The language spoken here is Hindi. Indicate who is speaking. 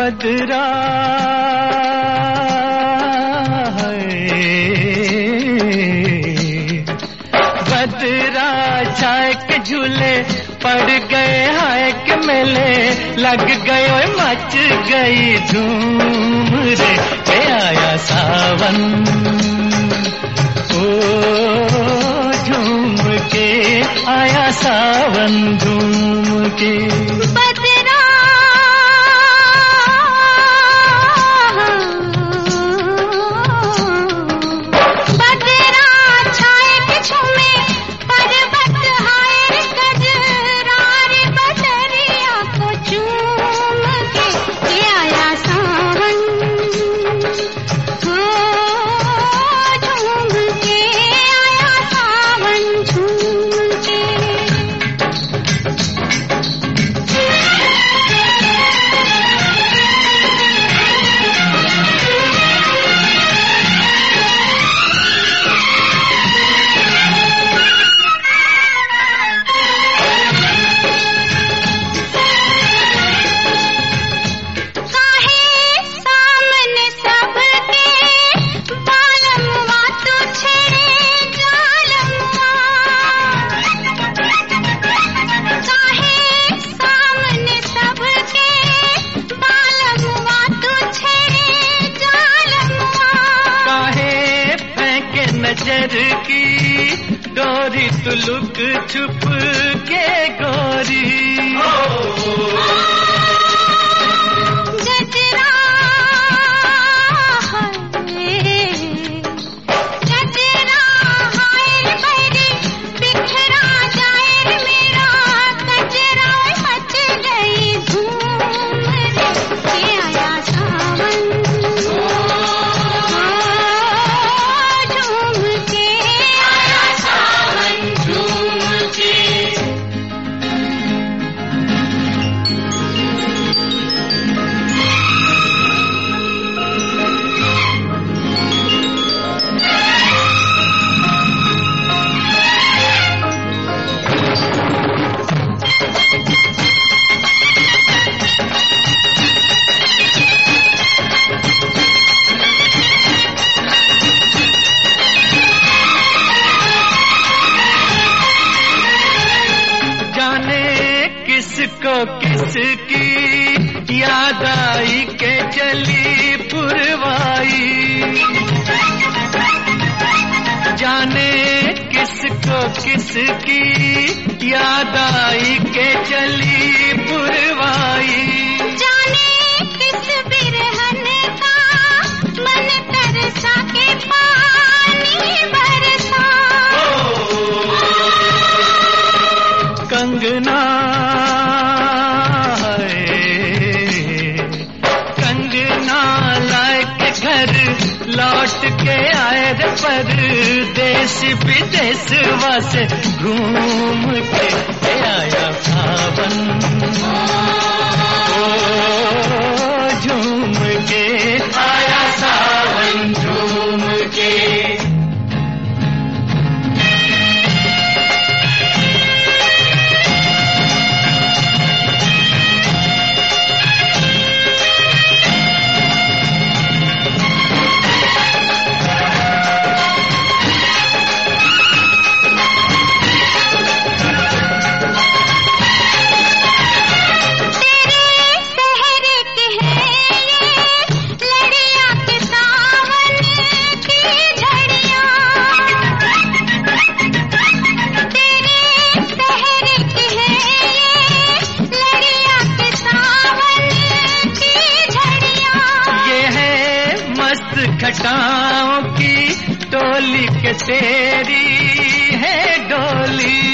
Speaker 1: बदरा बदरा छाए के झूले पड़ गए हाय के मेले लग गए ओए मच गई धूम रे के आया सावन ओ झूम के आया सावन झूम के नजर की डोरी तू लुक छुप के गोरी गजरा गजरा हाय भरी बिखरा जाए मेरा गजरा मच गई धूम रे आया सावन किसको किसकी याद आई के चली पुरवाई जाने किसको किसकी याद आई के चली पुरवाई जाने किस बिरहन का मन तरसा के पानी बरसा कंगना लौट के आए रे परदेश विदेशवा से घूम के आया सावन ओ झूम के आया सावन झूम के घटाओं की टोली के तेरी है डोली